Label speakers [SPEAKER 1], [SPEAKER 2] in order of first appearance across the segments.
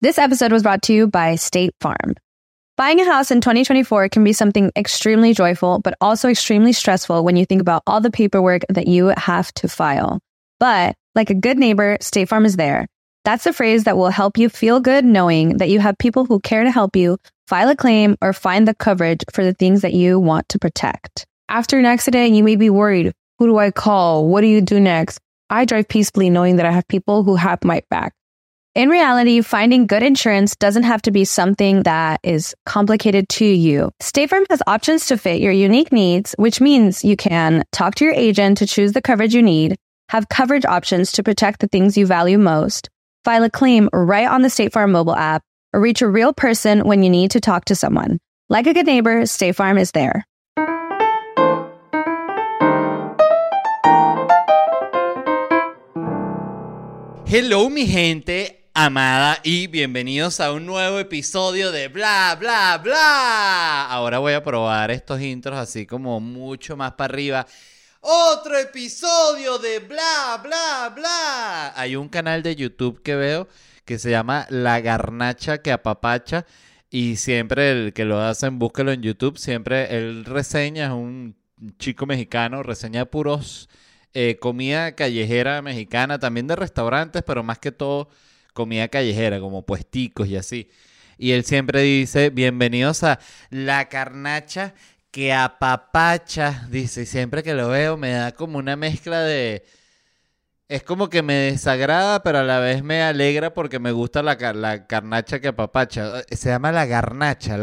[SPEAKER 1] This episode was brought to you by State Farm. Buying a house in 2024 can be something extremely joyful, but also extremely stressful when you think about all the paperwork that you have to file. But like a good neighbor, State Farm is there. That's the phrase that will help you feel good knowing that you have people who care to help you file a claim or find the coverage for the things that you want to protect. After an accident, you may be worried. Who do I call? What do you do next? I drive peacefully knowing that I have people who have my back. In reality, finding good insurance doesn't have to be something that is complicated to you. State Farm has options to fit your unique needs, which means you can talk to your agent to choose the coverage you need, have coverage options to protect the things you value most, file a claim right on the State Farm mobile app, or reach a real person when you need to talk to someone. Like a good neighbor, State Farm is there.
[SPEAKER 2] Hello, mi gente amada, y bienvenidos a un nuevo episodio de Bla Bla Bla. Ahora voy a probar estos intros así como mucho más para arriba. Otro episodio de Bla Bla Bla. Hay un canal de YouTube que veo que se llama La Garnacha que Apapacha, y siempre el que lo hacen, búsquelo en YouTube, siempre él reseña, es un chico mexicano, reseña puros comida callejera mexicana, también de restaurantes, pero más que todo comida callejera, como puesticos y así. Y él siempre dice, bienvenidos a La Garnacha que Apapacha, dice, y siempre que lo veo me da como una mezcla de... Es como que me desagrada, pero a la vez me alegra porque me gusta la garnacha que apapacha. Se llama La Garnacha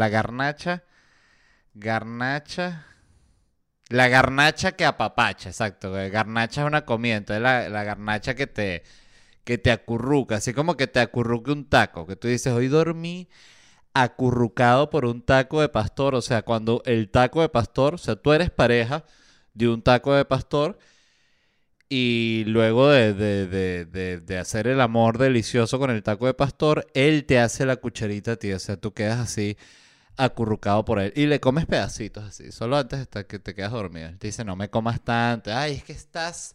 [SPEAKER 2] que apapacha, exacto. Garnacha es una comida, entonces la garnacha que te acurruca, así como que te acurruque un taco, que tú dices, hoy dormí acurrucado por un taco de pastor. O sea, cuando el taco de pastor, o sea, tú eres pareja de un taco de pastor y luego de hacer el amor delicioso con el taco de pastor, él te hace la cucharita a ti, o sea, tú quedas así acurrucado por él y le comes pedacitos así, solo antes hasta que te quedas dormido. Él te dice, no me comas tanto, ay, es que estás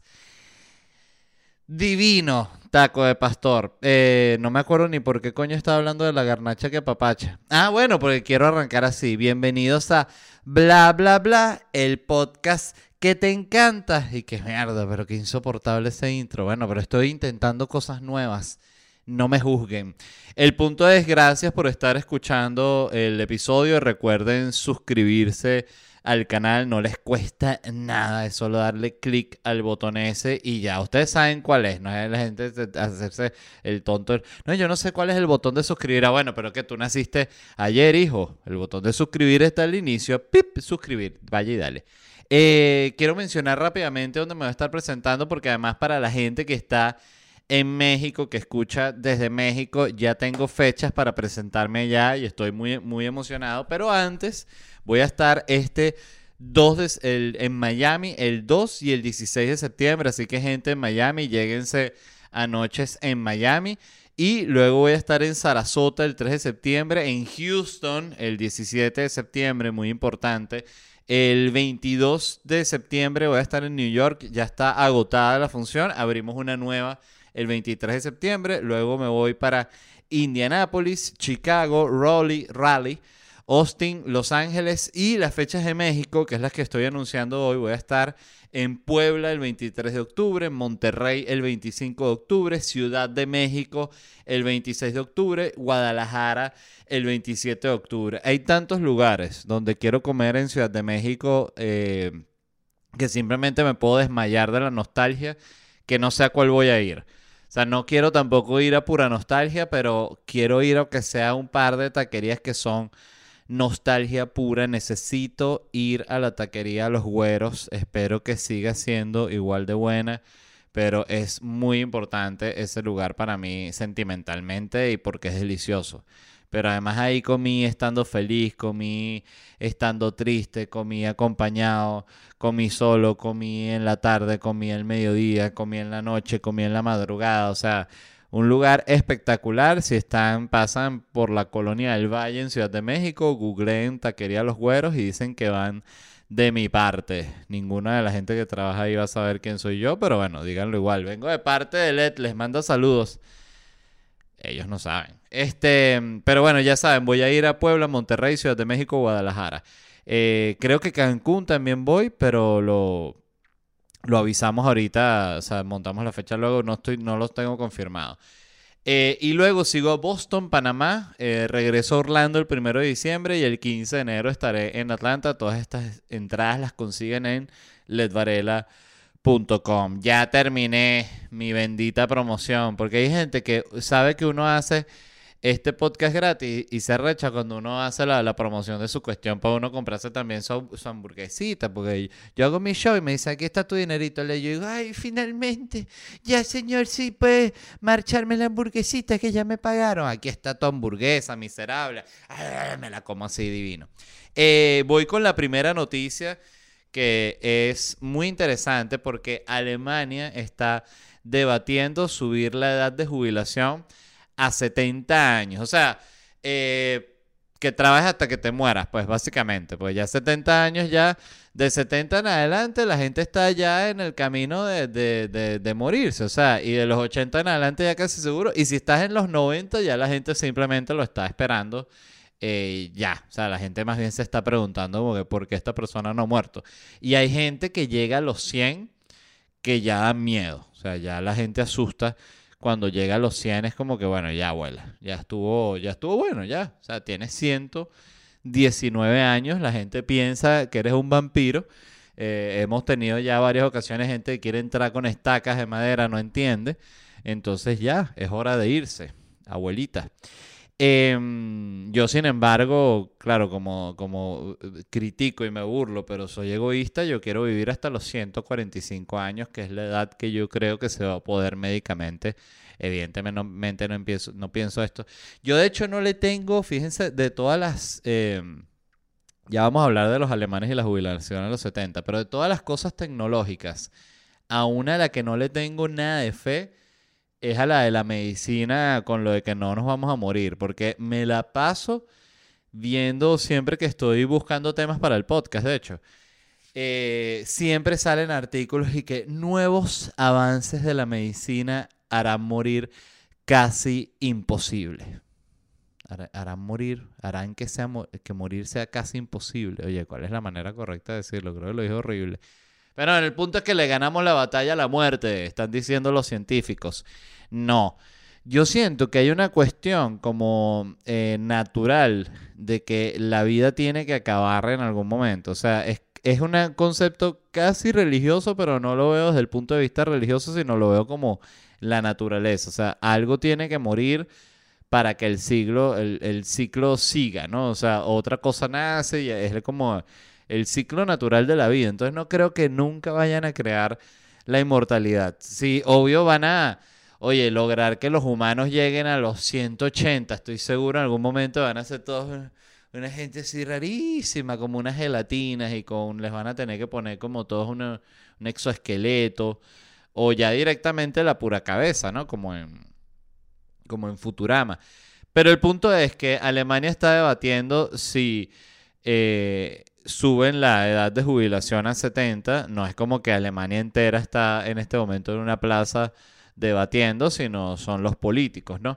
[SPEAKER 2] divino, taco de pastor. No me acuerdo ni por qué coño estaba hablando de la garnacha que apapacha. Ah, bueno, porque quiero arrancar así. Bienvenidos a Bla Bla Bla, el podcast que te encanta. Y qué mierda, pero qué insoportable ese intro. Bueno, pero estoy intentando cosas nuevas. No me juzguen. El punto es, gracias por estar escuchando el episodio. Recuerden suscribirse al canal, no les cuesta nada, es solo darle clic al botón ese y ya, ustedes saben cuál es, no es la gente hacerse el tonto. No, yo no sé cuál es el botón de suscribir. Ah, bueno, pero que tú naciste ayer, hijo. El botón de suscribir está al inicio, pip, suscribir, vaya y dale. Quiero mencionar rápidamente dónde me voy a estar presentando, porque además para la gente que está en México, que escucha desde México, ya tengo fechas para presentarme allá y estoy muy, muy emocionado. Pero antes voy a estar en Miami el 2 y el 16 de septiembre. Así que gente en Miami, lléguense a noches en Miami. Y luego voy a estar en Sarasota el 3 de septiembre, en Houston el 17 de septiembre, muy importante. El 22 de septiembre voy a estar en New York, ya está agotada la función, abrimos una nueva el 23 de septiembre, luego me voy para Indianápolis, Chicago, Raleigh, Austin, Los Ángeles, y las fechas de México, que es las que estoy anunciando hoy. Voy a estar en Puebla el 23 de octubre, en Monterrey el 25 de octubre, Ciudad de México el 26 de octubre, Guadalajara el 27 de octubre. Hay tantos lugares donde quiero comer en Ciudad de México que simplemente me puedo desmayar de la nostalgia, que no sé a cuál voy a ir. O sea, no quiero tampoco ir a pura nostalgia, pero quiero ir aunque sea un par de taquerías que son nostalgia pura. Necesito ir a la taquería Los Güeros. Espero que siga siendo igual de buena, pero es muy importante ese lugar para mí sentimentalmente y porque es delicioso. Pero además ahí comí estando feliz, comí estando triste, comí acompañado, comí solo, comí en la tarde, comí al mediodía, comí en la noche, comí en la madrugada. O sea, un lugar espectacular. Si pasan por la Colonia del Valle en Ciudad de México, googleen Taquería Los Güeros y dicen que van de mi parte. Ninguna de la gente que trabaja ahí va a saber quién soy yo, pero bueno, díganlo igual. Vengo de parte de Led, les mando saludos. Ellos no saben. Pero bueno, ya saben, voy a ir a Puebla, Monterrey, Ciudad de México, Guadalajara. Creo que Cancún también voy, pero lo avisamos ahorita, o sea, montamos la fecha luego, no los tengo confirmados. Y luego sigo a Boston, Panamá, regreso a Orlando el 1 de diciembre y el 15 de enero estaré en Atlanta. Todas estas entradas las consiguen en ledvarela.com. Ya terminé mi bendita promoción, porque hay gente que sabe que uno hace este podcast gratis y se arrecha cuando uno hace la promoción de su cuestión para uno comprarse también su hamburguesita, porque yo hago mi show y me dice, aquí está tu dinerito, le digo, ay, finalmente, ya señor, sí puede marcharme la hamburguesita que ya me pagaron, aquí está tu hamburguesa, miserable, ay, me la como así divino. Voy con la primera noticia que es muy interesante porque Alemania está debatiendo subir la edad de jubilación a 70 años. O sea, que trabajes hasta que te mueras, pues básicamente. Pues ya 70 años ya, de 70 en adelante, la gente está ya en el camino de morirse. O sea, y de los 80 en adelante ya casi seguro. Y si estás en los 90, ya la gente simplemente lo está esperando. Ya, o sea, la gente más bien se está preguntando como que por qué esta persona no ha muerto. Y hay gente que llega a los 100 que ya da miedo. O sea, ya la gente asusta cuando llega a los 100, es como que, bueno, ya abuela, ya estuvo bueno, ya. O sea, tienes 119 años, la gente piensa que eres un vampiro. Hemos tenido ya varias ocasiones gente que quiere entrar con estacas de madera, no entiende. Entonces ya, es hora de irse, abuelita. Yo, sin embargo, claro, como critico y me burlo, pero soy egoísta, yo quiero vivir hasta los 145 años, que es la edad que yo creo que se va a poder médicamente. Evidentemente no pienso esto. Yo, de hecho, no le tengo, fíjense, de todas las... ya vamos a hablar de los alemanes y la jubilación a los 70, pero de todas las cosas tecnológicas, a una a la que no le tengo nada de fe es a la de la medicina, con lo de que no nos vamos a morir, porque me la paso viendo siempre que estoy buscando temas para el podcast, de hecho. Siempre salen artículos y que nuevos avances de la medicina harán morir casi imposible. Harán que morir sea casi imposible. Oye, ¿cuál es la manera correcta de decirlo? Creo que lo dije horrible. Pero el punto es que le ganamos la batalla a la muerte, están diciendo los científicos. No, yo siento que hay una cuestión como natural de que la vida tiene que acabar en algún momento. O sea, es un concepto casi religioso, pero no lo veo desde el punto de vista religioso, sino lo veo como la naturaleza. O sea, algo tiene que morir para que el ciclo siga, ¿no? O sea, otra cosa nace y es como el ciclo natural de la vida. Entonces no creo que nunca vayan a crear la inmortalidad. Sí, obvio van a, oye, lograr que los humanos lleguen a los 180. Estoy seguro en algún momento van a ser todos una gente así rarísima, como unas gelatinas les van a tener que poner como todos un exoesqueleto o ya directamente la pura cabeza, ¿no? Como en Futurama. Pero el punto es que Alemania está debatiendo si suben la edad de jubilación a 70. No es como que Alemania entera está en este momento en una plaza debatiendo, sino son los políticos, ¿no?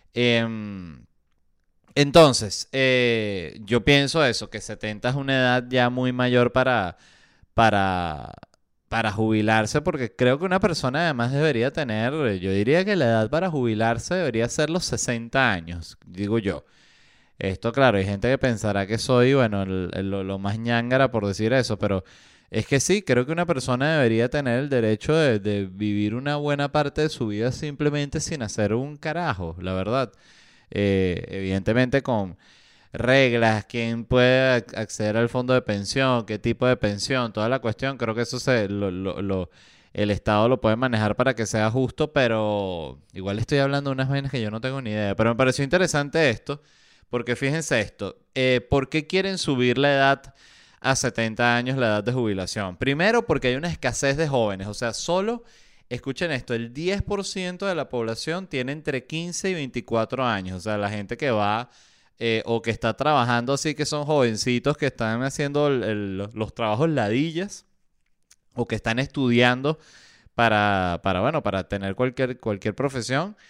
[SPEAKER 2] Entonces, yo pienso eso, que 70 es una edad ya muy mayor para, para jubilarse, porque creo que una persona además debería tener, yo diría que la edad para jubilarse debería ser los 60 años, digo yo. Esto, claro, hay gente que pensará que soy, bueno, lo más ñángara por decir eso, pero es que sí, creo que una persona debería tener el derecho de vivir una buena parte de su vida simplemente sin hacer un carajo, la verdad. Evidentemente con reglas, quién puede acceder al fondo de pensión, qué tipo de pensión, toda la cuestión, creo que eso el Estado lo puede manejar para que sea justo, pero igual estoy hablando de unas vainas que yo no tengo ni idea. Pero me pareció interesante esto, porque fíjense esto, ¿por qué quieren subir la edad a 70 años, la edad de jubilación? Primero, porque hay una escasez de jóvenes, o sea, escuchen esto, el 10% de la población tiene entre 15 y 24 años, o sea, la gente que va o que está trabajando así, que son jovencitos que están haciendo los trabajos ladillas o que están estudiando para tener cualquier profesión.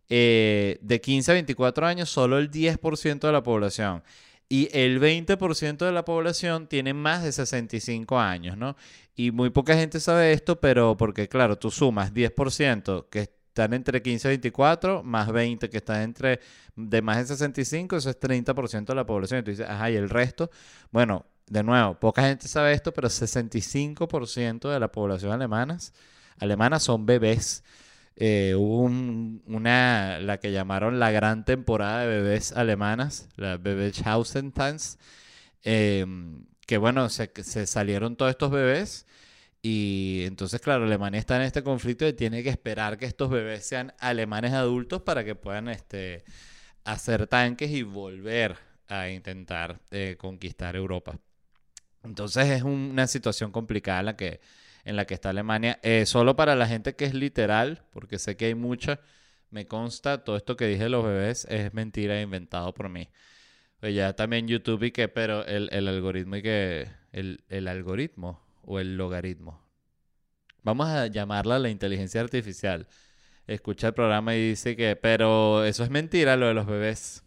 [SPEAKER 2] de 15 a 24 años, solo el 10% de la población. Y el 20% de la población tiene más de 65 años, ¿no? Y muy poca gente sabe esto, pero porque, claro, tú sumas 10% que están entre 15 y 24, más 20 que están entre de más de 65, eso es 30% de la población. Y tú dices, ajá, ¿y el resto? Bueno, de nuevo, poca gente sabe esto, pero 65% de la población alemana son bebés. Hubo la que llamaron la gran temporada de bebés alemanas, la Bebeshausen-Tanz, que bueno, se salieron todos estos bebés y entonces, claro, Alemania está en este conflicto y tiene que esperar que estos bebés sean alemanes adultos para que puedan hacer tanques y volver a intentar conquistar Europa. Entonces es una situación complicada en la que está Alemania. Solo para la gente que es literal, porque sé que hay mucha, me consta, todo esto que dije de los bebés es mentira inventado por mí. Pues ya también YouTube pero el algoritmo el algoritmo o el logaritmo. Vamos a llamarla la inteligencia artificial. Escucha el programa y dice pero eso es mentira lo de los bebés.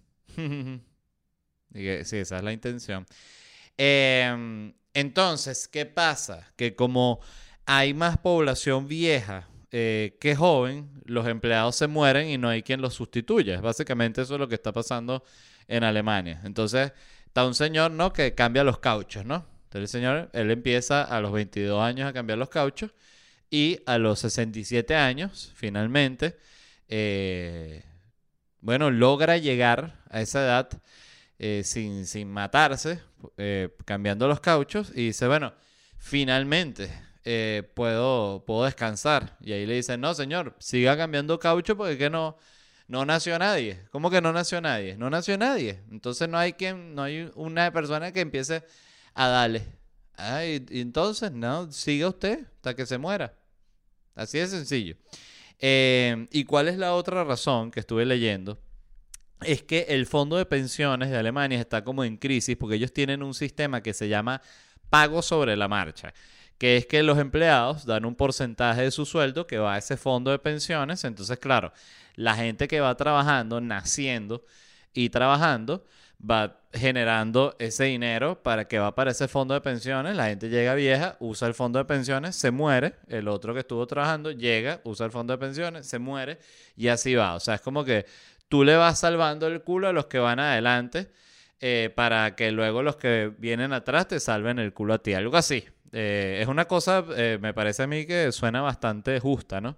[SPEAKER 2] Sí, esa es la intención. Entonces, ¿qué pasa? Que como hay más población vieja que joven, los empleados se mueren y no hay quien los sustituya. Básicamente eso es lo que está pasando en Alemania. Entonces, está un señor, ¿no?, que cambia los cauchos, ¿no? Entonces el señor, él empieza a los 22 años a cambiar los cauchos y a los 67 años, finalmente, bueno, logra llegar a esa edad sin matarse, cambiando los cauchos y dice, bueno, finalmente puedo descansar. Y ahí le dicen, no, señor, siga cambiando caucho porque que no nació nadie. ¿Cómo que no nació nadie? No nació nadie. Entonces no hay una persona que empiece a darle. Y entonces, no, siga usted hasta que se muera. Así de sencillo. ¿Y cuál es la otra razón que estuve leyendo? Es que el fondo de pensiones de Alemania está como en crisis porque ellos tienen un sistema que se llama pago sobre la marcha, que es que los empleados dan un porcentaje de su sueldo que va a ese fondo de pensiones. Entonces, claro, la gente que va trabajando, naciendo y trabajando, va generando ese dinero que va para ese fondo de pensiones. La gente llega vieja, usa el fondo de pensiones, se muere. El otro que estuvo trabajando llega, usa el fondo de pensiones, se muere y así va. O sea, es como que tú le vas salvando el culo a los que van adelante para que luego los que vienen atrás te salven el culo a ti. Algo así. Es una cosa, me parece a mí que suena bastante justa, ¿no?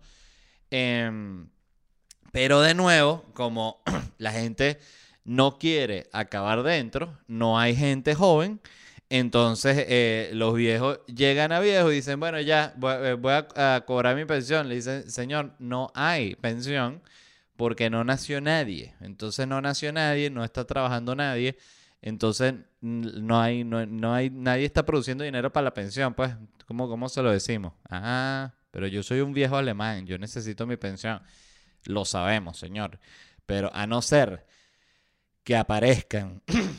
[SPEAKER 2] Pero de nuevo, como la gente no quiere acabar dentro, no hay gente joven, entonces los viejos llegan a viejos y dicen, bueno, ya voy a cobrar mi pensión. Le dicen, señor, no hay pensión porque no nació nadie. Entonces no nació nadie, no está trabajando nadie. Entonces nadie está produciendo dinero para la pensión. Pues, ¿cómo se lo decimos? Ah, pero yo soy un viejo alemán, yo necesito mi pensión. Lo sabemos, señor. Pero a no ser que aparezcan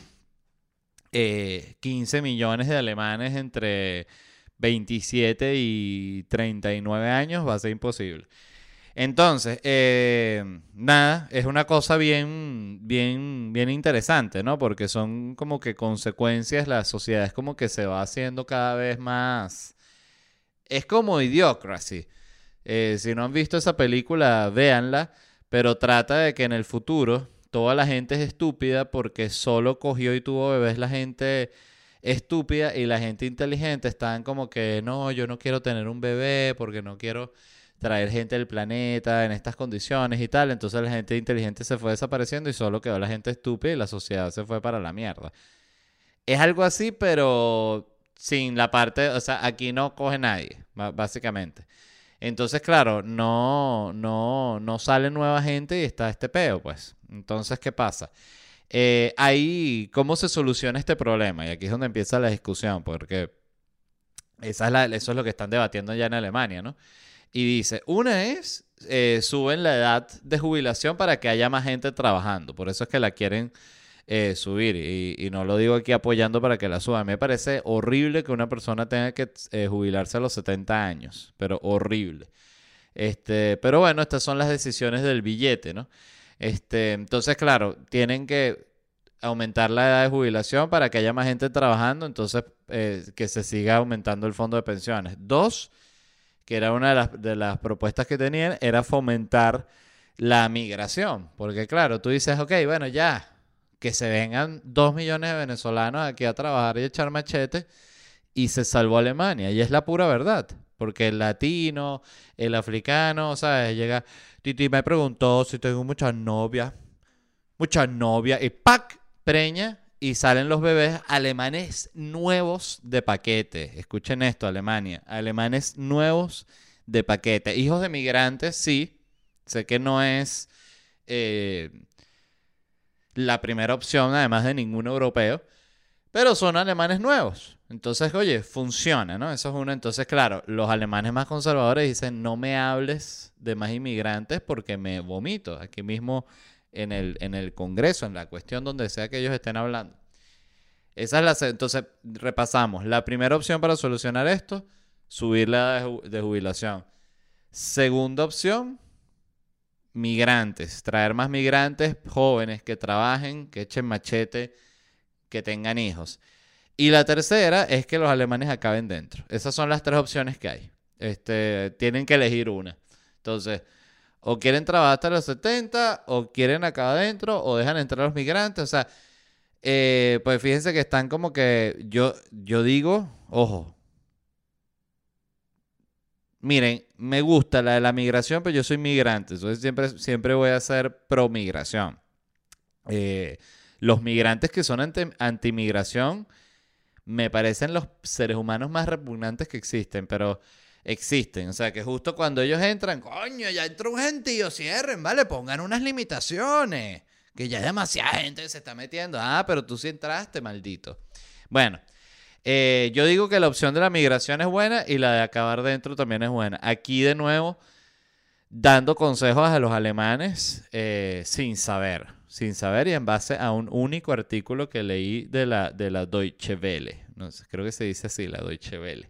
[SPEAKER 2] 15 millones de alemanes entre 27 y 39 años, va a ser imposible. Entonces, nada, es una cosa bien, bien, bien interesante, ¿no? Porque son como que consecuencias, la sociedad es como que se va haciendo cada vez más. Es como Idiocracy. Si no han visto esa película, véanla, pero trata de que en el futuro toda la gente es estúpida porque solo cogió y tuvo bebés la gente estúpida y la gente inteligente están como que no, yo no quiero tener un bebé porque no quiero traer gente del planeta en estas condiciones y tal. Entonces la gente inteligente se fue desapareciendo y solo quedó la gente estúpida y la sociedad se fue para la mierda. Es algo así, pero sin la parte, o sea, aquí no coge nadie, básicamente. Entonces, claro, no sale nueva gente y está este peo, pues. Entonces, ¿qué pasa? ¿Cómo se soluciona este problema? Y aquí es donde empieza la discusión, porque eso es lo que están debatiendo ya en Alemania, ¿no? Y dice, una es, suben la edad de jubilación para que haya más gente trabajando. Por eso es que la quieren subir. Y no lo digo aquí apoyando para que la suban. Me parece horrible que una persona tenga que jubilarse a los 70 años. Pero horrible. Pero bueno, estas son las decisiones del billete, ¿no? Entonces, claro, tienen que aumentar la edad de jubilación para que haya más gente trabajando, entonces que se siga aumentando el fondo de pensiones. Dos, que era una de las propuestas que tenían, era fomentar la migración. Porque claro, tú dices, ok, bueno, ya, que se vengan 2 millones de venezolanos aquí a trabajar y echar machete y se salvó Alemania. Y es la pura verdad. Porque el latino, el africano, ¿sabes? Llega, Titi me preguntó si tengo muchas novias, y ¡pac! Preña y salen los bebés alemanes nuevos de paquete. Escuchen esto, Alemania. Alemanes nuevos de paquete. Hijos de migrantes, sí. Sé que no es la primera opción, además de ningún europeo. Pero son alemanes nuevos. Entonces, oye, funciona, ¿no? Eso es uno. Entonces, claro, los alemanes más conservadores dicen, no me hables de más inmigrantes porque me vomito. Aquí mismo en el Congreso, en la cuestión donde sea que ellos estén hablando. Entonces, repasamos. La primera opción para solucionar esto, subir la edad de jubilación. Segunda opción, migrantes. Traer más migrantes jóvenes que trabajen, que echen machete, que tengan hijos. Y la tercera es que los alemanes acaben dentro. Esas son las tres opciones que hay. Tienen que elegir una. Entonces, o quieren trabajar hasta los 70, o quieren acá adentro, o dejan entrar a los migrantes. O sea, pues fíjense que están como que yo digo, ojo, miren, me gusta la de la migración, pero yo soy migrante. Entonces siempre voy a ser pro migración. Los migrantes que son anti-migración me parecen los seres humanos más repugnantes que existen, pero existen. O sea, que justo cuando ellos entran, coño, ya entró un gentío, cierren, ¿vale? Pongan unas limitaciones, que ya demasiada gente se está metiendo. Ah, pero tú sí entraste, maldito. Bueno, yo digo que la opción de la migración es buena y la de acabar dentro también es buena. Aquí de nuevo, dando consejos a los alemanes sin saber y en base a un único artículo que leí de la Deutsche Welle. No sé, creo que se dice así, la Deutsche Welle.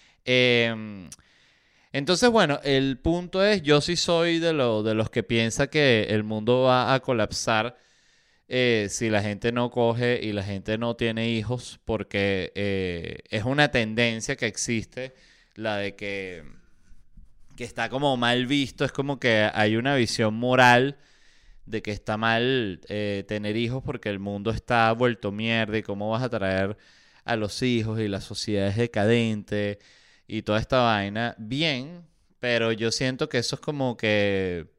[SPEAKER 2] Entonces, bueno, el punto es, yo sí soy de los que piensa que el mundo va a colapsar si la gente no coge y la gente no tiene hijos, porque es una tendencia que existe, la de que está como mal visto, es como que hay una visión moral de que está mal tener hijos porque el mundo está vuelto mierda y cómo vas a traer a los hijos y la sociedad es decadente y toda esta vaina. Bien, pero yo siento que eso es como que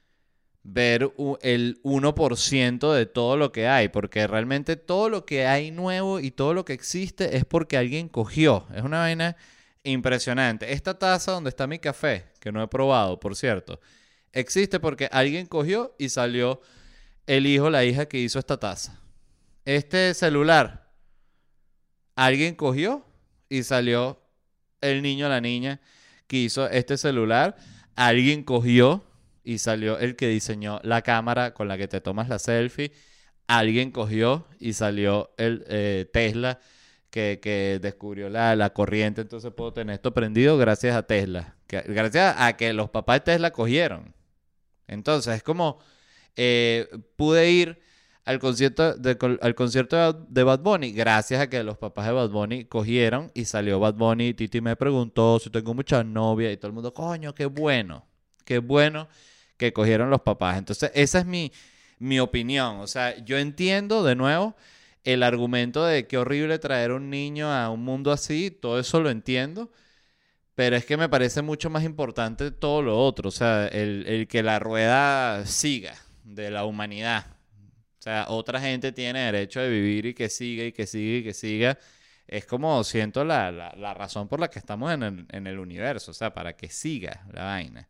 [SPEAKER 2] ver el 1% de todo lo que hay, porque realmente todo lo que hay nuevo y todo lo que existe es porque alguien cogió. Es una vaina impresionante. Esta taza donde está mi café, que no he probado, por cierto, existe porque alguien cogió y salió el hijo, la hija que hizo esta taza. Este celular, alguien cogió y salió el niño, la niña que hizo este celular. Alguien cogió y salió el que diseñó la cámara con la que te tomas la selfie. Alguien cogió y salió el Tesla que descubrió la corriente. Entonces puedo tener esto prendido gracias a Tesla. Gracias a que los papás de Tesla cogieron. Entonces es como pude ir al concierto de Bad Bunny gracias a que los papás de Bad Bunny cogieron y salió Bad Bunny. Y Titi me preguntó si tengo muchas novias y todo el mundo, coño, qué bueno que cogieron los papás. Entonces esa es mi opinión. O sea, yo entiendo de nuevo el argumento de qué horrible traer un niño a un mundo así, todo eso lo entiendo. Pero es que me parece mucho más importante todo lo otro, o sea, el que la rueda siga de la humanidad. O sea, otra gente tiene derecho de vivir y que siga y que siga y que siga. Es como siento la razón por la que estamos en el universo, o sea, para que siga la vaina.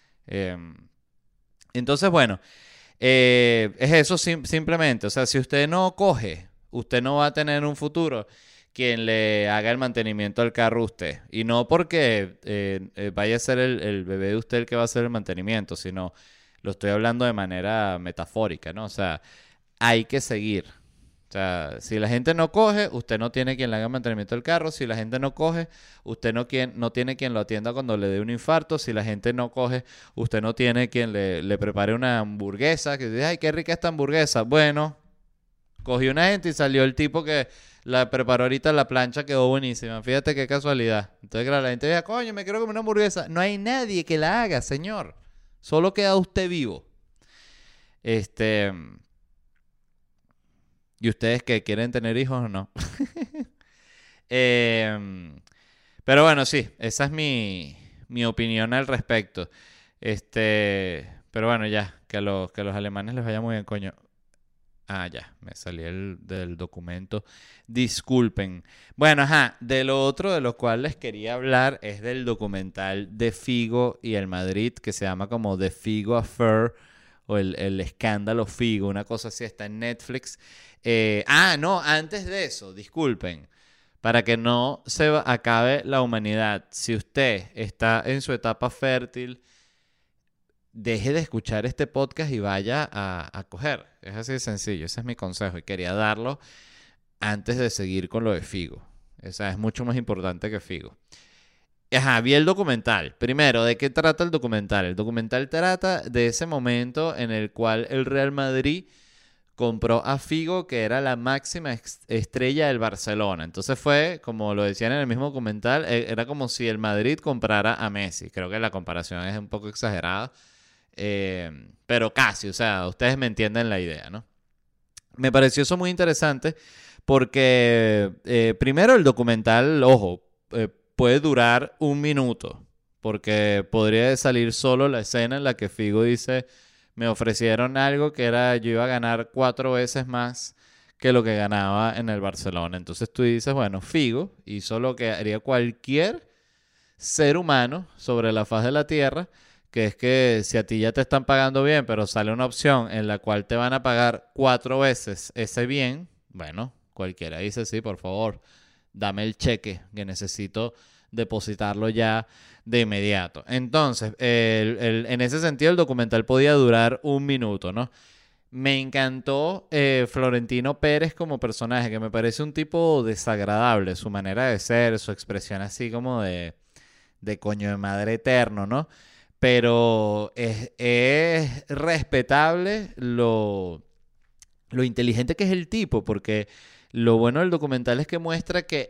[SPEAKER 2] Entonces, bueno, es eso simplemente. O sea, si usted no coge, usted no va a tener un futuro quien le haga el mantenimiento al carro a usted. Y no porque vaya a ser el bebé de usted el que va a hacer el mantenimiento, sino lo estoy hablando de manera metafórica, ¿no? O sea, hay que seguir. O sea, si la gente no coge, usted no tiene quien le haga mantenimiento del carro. Si la gente no coge, usted no tiene quien lo atienda cuando le dé un infarto. Si la gente no coge, usted no tiene quien le prepare una hamburguesa. Que dice, ay, qué rica esta hamburguesa. Bueno, cogió una gente y salió el tipo que la preparó ahorita en la plancha, quedó buenísima. Fíjate qué casualidad. Entonces, claro, la gente dice, coño, me quiero comer una hamburguesa. No hay nadie que la haga, señor. Solo queda usted vivo. Este... ¿Y ustedes que quieren tener hijos o no? Em, pero bueno, sí, esa es mi opinión al respecto. Pero bueno, ya, que a los alemanes les vaya muy bien, coño. Ah, ya, me salí del documento. Disculpen. Bueno, ajá, de lo otro de lo cual les quería hablar es del documental de Figo y el Madrid, que se llama como The Figo Affair o el escándalo Figo, una cosa así, está en Netflix. No, antes de eso, disculpen, para que no acabe la humanidad, si usted está en su etapa fértil, deje de escuchar este podcast y vaya a coger. Es así de sencillo, ese es mi consejo y quería darlo antes de seguir con lo de Figo. O sea, es mucho más importante que Figo. Ajá, vi el documental. Primero, ¿de qué trata el documental? El documental trata de ese momento en el cual el Real Madrid compró a Figo, que era la máxima estrella del Barcelona. Entonces fue, como lo decían en el mismo documental, era como si el Madrid comprara a Messi. Creo que la comparación es un poco exagerada, pero casi, o sea, ustedes me entienden la idea, ¿no? Me pareció eso muy interesante porque, primero, el documental, ojo, puede durar un minuto, porque podría salir solo la escena en la que Figo dice, me ofrecieron algo que era, yo iba a ganar 4 veces más que lo que ganaba en el Barcelona. Entonces tú dices, bueno, Figo hizo lo que haría cualquier ser humano sobre la faz de la tierra, que es que si a ti ya te están pagando bien, pero sale una opción en la cual te van a pagar 4 veces ese bien, bueno, cualquiera dice, sí, por favor, dame el cheque que necesito depositarlo ya de inmediato. Entonces, en ese sentido, el documental podía durar un minuto, ¿no? Me encantó Florentino Pérez como personaje, que me parece un tipo desagradable, su manera de ser, su expresión así como de coño de madre eterno, ¿no? Pero es respetable lo inteligente que es el tipo, porque lo bueno del documental es que muestra que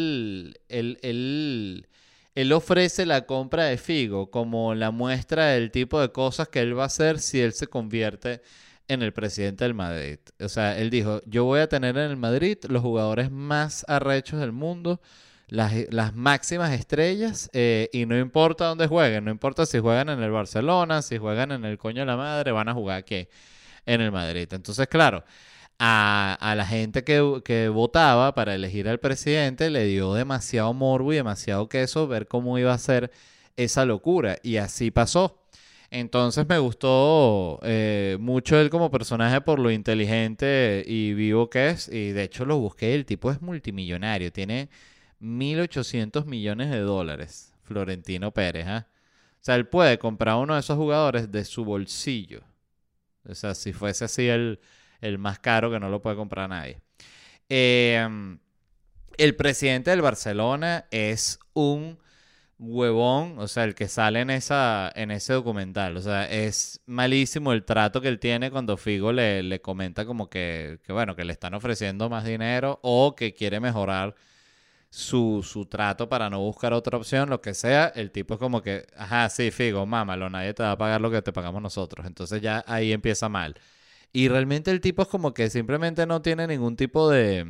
[SPEAKER 2] él ofrece la compra de Figo como la muestra del tipo de cosas que él va a hacer si él se convierte en el presidente del Madrid. O sea, él dijo, yo voy a tener en el Madrid los jugadores más arrechos del mundo, las máximas estrellas, y no importa dónde jueguen, no importa si juegan en el Barcelona, si juegan en el coño de la madre, van a jugar aquí en el Madrid. Entonces, claro, a la gente que votaba para elegir al presidente le dio demasiado morbo y demasiado queso ver cómo iba a ser esa locura. Y así pasó. Entonces me gustó mucho él como personaje por lo inteligente y vivo que es. Y de hecho lo busqué, el tipo es multimillonario, tiene 1.800 millones de dólares, Florentino Pérez, ¿ah? O sea, él puede comprar uno de esos jugadores de su bolsillo. O sea, si fuese así el más caro que no lo puede comprar nadie. Eh, el presidente del Barcelona es un huevón, o sea, el que sale en ese documental. O sea, es malísimo el trato que él tiene cuando Figo le comenta como bueno, que le están ofreciendo más dinero o que quiere mejorar su trato para no buscar otra opción, lo que sea. El tipo es como que, ajá, sí, Figo, mámalo, nadie te va a pagar lo que te pagamos nosotros. Entonces ya ahí empieza mal. Y realmente el tipo es como que simplemente no tiene ningún tipo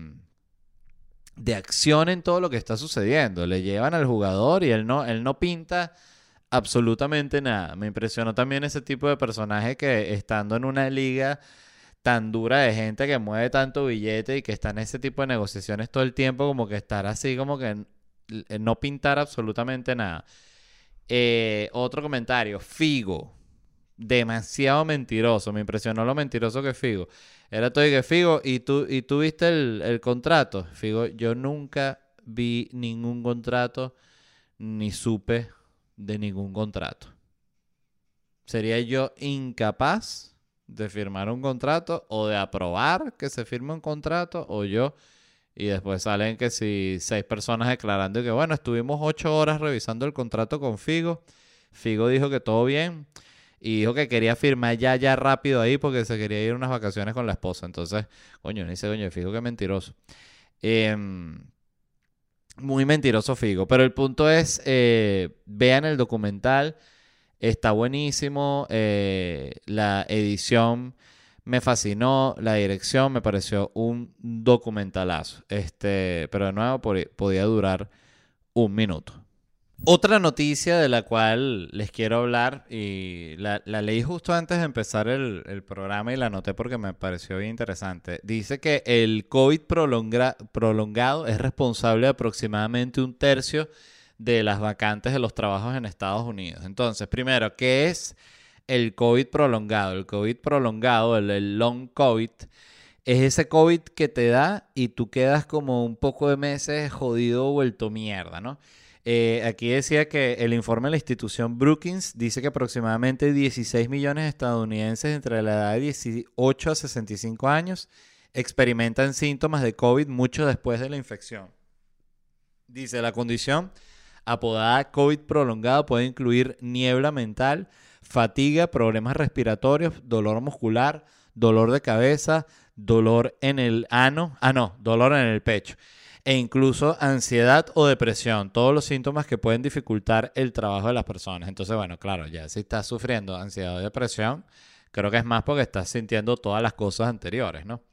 [SPEAKER 2] de acción en todo lo que está sucediendo. Le llevan al jugador y él no pinta absolutamente nada. Me impresionó también ese tipo de personaje que estando en una liga tan dura de gente que mueve tanto billete y que está en ese tipo de negociaciones todo el tiempo, como que estar así, como que no pintar absolutamente nada. Otro comentario, Figo. Demasiado mentiroso. Me impresionó lo mentiroso que es Figo. Era todo y que Figo, ¿y tú viste el contrato? Figo, yo nunca vi ningún contrato ni supe de ningún contrato. Sería yo incapaz de firmar un contrato o de aprobar que se firme un contrato o yo. Y después salen que si 6 personas declarando que bueno, estuvimos 8 horas revisando el contrato con Figo. Figo dijo que todo bien y dijo que quería firmar ya rápido ahí porque se quería ir a unas vacaciones con la esposa. Entonces, coño, dice, coño, Figo que mentiroso. Muy mentiroso Figo. Pero el punto es, vean el documental. Está buenísimo. La edición me fascinó. La dirección me pareció un documentalazo. Pero de nuevo podía durar un minuto. Otra noticia de la cual les quiero hablar, y la leí justo antes de empezar el programa y la anoté porque me pareció bien interesante. Dice que el COVID prolongado es responsable de aproximadamente 1/3 de las vacantes de los trabajos en Estados Unidos. Entonces, primero, ¿qué es el COVID prolongado? El COVID prolongado, el long COVID, es ese COVID que te da y tú quedas como un poco de meses jodido, vuelto mierda, ¿no? Aquí decía que el informe de la institución Brookings dice que aproximadamente 16 millones de estadounidenses entre la edad de 18 a 65 años experimentan síntomas de COVID mucho después de la infección. Dice, la condición apodada COVID prolongado puede incluir niebla mental, fatiga, problemas respiratorios, dolor muscular, dolor de cabeza, dolor en el dolor en el pecho, e incluso ansiedad o depresión, todos los síntomas que pueden dificultar el trabajo de las personas. Entonces, bueno, claro, ya si estás sufriendo ansiedad o depresión, creo que es más porque estás sintiendo todas las cosas anteriores, ¿no?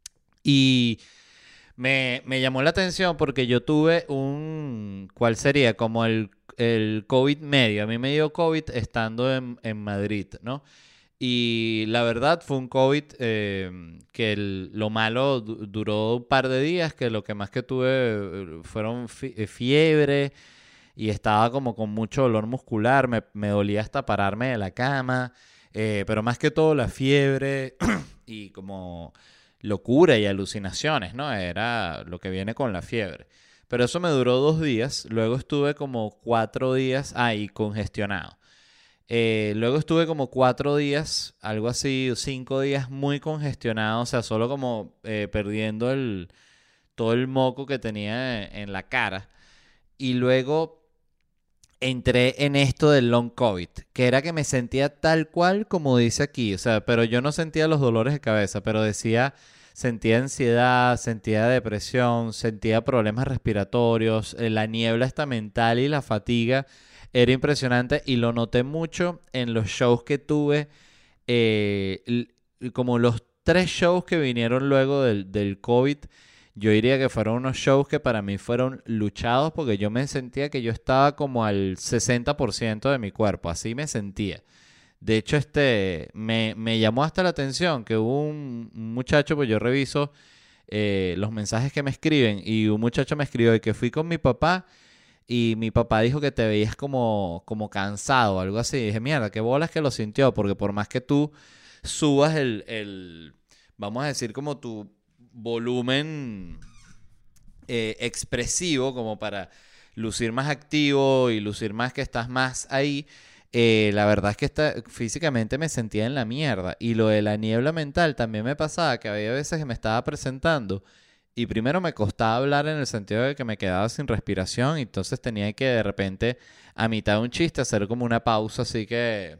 [SPEAKER 2] Y me llamó la atención porque yo tuve ¿cuál sería? Como el COVID medio. A mí me dio COVID estando en Madrid, ¿no? Y la verdad fue un COVID que lo malo duró un par de días, que lo que más que tuve fueron fiebre y estaba como con mucho dolor muscular, me dolía hasta pararme de la cama, pero más que todo la fiebre y como locura y alucinaciones, ¿no? Era lo que viene con la fiebre. Pero eso me duró 2 días, luego estuve como 4 días ahí congestionado. Luego estuve como 4 días, algo así, 5 días muy congestionado, o sea, solo como perdiendo todo el moco que tenía en la cara. Y luego entré en esto del long COVID, que era que me sentía tal cual como dice aquí, o sea, pero yo no sentía los dolores de cabeza, pero sentía ansiedad, sentía depresión, sentía problemas respiratorios, la niebla esta mental y la fatiga era impresionante y lo noté mucho en los shows que tuve, como los 3 shows que vinieron luego del COVID. Yo diría que fueron unos shows que para mí fueron luchados porque yo me sentía que yo estaba como al 60% de mi cuerpo, así me sentía. De hecho, me llamó hasta la atención que hubo un muchacho, pues yo reviso los mensajes que me escriben y un muchacho me escribió de que fui con mi papá y mi papá dijo que te veías como cansado o algo así. Y dije, mierda, qué bolas que lo sintió, porque por más que tú subas vamos a decir, como tu volumen expresivo, como para lucir más activo y lucir más que estás más ahí, la verdad es que físicamente me sentía en la mierda. Y lo de la niebla mental también me pasaba, que había veces que me estaba presentando y primero me costaba hablar en el sentido de que me quedaba sin respiración y entonces tenía que de repente a mitad de un chiste hacer como una pausa, así que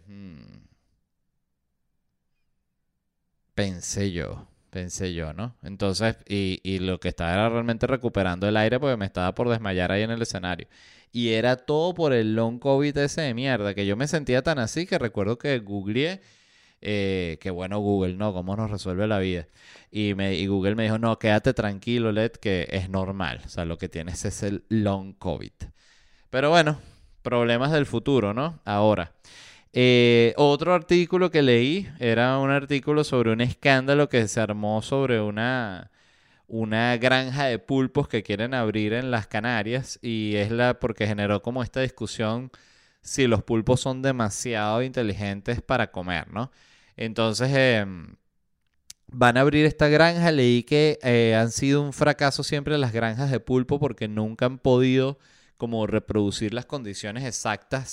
[SPEAKER 2] pensé yo, ¿no? Entonces, y lo que estaba era realmente recuperando el aire porque me estaba por desmayar ahí en el escenario. Y era todo por el long COVID ese de mierda, que yo me sentía tan así que recuerdo que googleé, que bueno, Google, ¿no? ¿Cómo nos resuelve la vida? Y Google me dijo, no, quédate tranquilo, Led, que es normal. O sea, lo que tienes es el long COVID. Pero bueno, problemas del futuro, ¿no? Ahora. Otro artículo que leí era un artículo sobre un escándalo que se armó sobre una granja de pulpos que quieren abrir en las Canarias y porque generó como esta discusión si los pulpos son demasiado inteligentes para comer, ¿no? Entonces van a abrir esta granja. Leí que han sido un fracaso siempre las granjas de pulpo porque nunca han podido como reproducir las condiciones exactas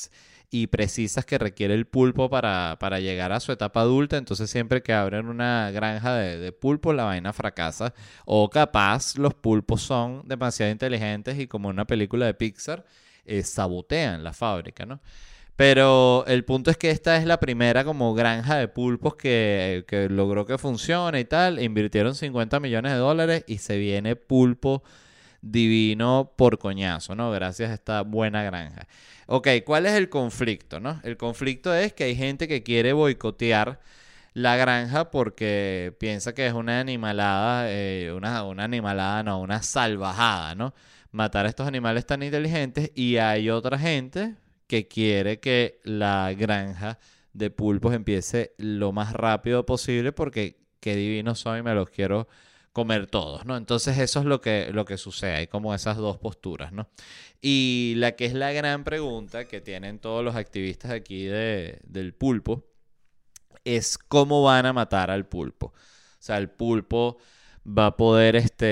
[SPEAKER 2] y precisas que requiere el pulpo para llegar a su etapa adulta. Entonces siempre que abren una granja de pulpo, la vaina fracasa. O capaz los pulpos son demasiado inteligentes y como en una película de Pixar, sabotean la fábrica, ¿no? Pero el punto es que esta es la primera como granja de pulpos que logró que funcione y tal. Invirtieron $50 millones y se viene pulpo divino por coñazo, ¿no? Gracias a esta buena granja. Ok, ¿cuál es el conflicto, no? El conflicto es que hay gente que quiere boicotear la granja porque piensa que es una animalada, una animalada, no, una salvajada, ¿no? Matar a estos animales tan inteligentes, y hay otra gente que quiere que la granja de pulpos empiece lo más rápido posible porque qué divinos son y me los quiero comer todos, ¿no? Entonces eso es lo que sucede, hay como esas dos posturas, ¿no? Y la que es la gran pregunta que tienen todos los activistas aquí del pulpo es cómo van a matar al pulpo. O sea, el pulpo va a poder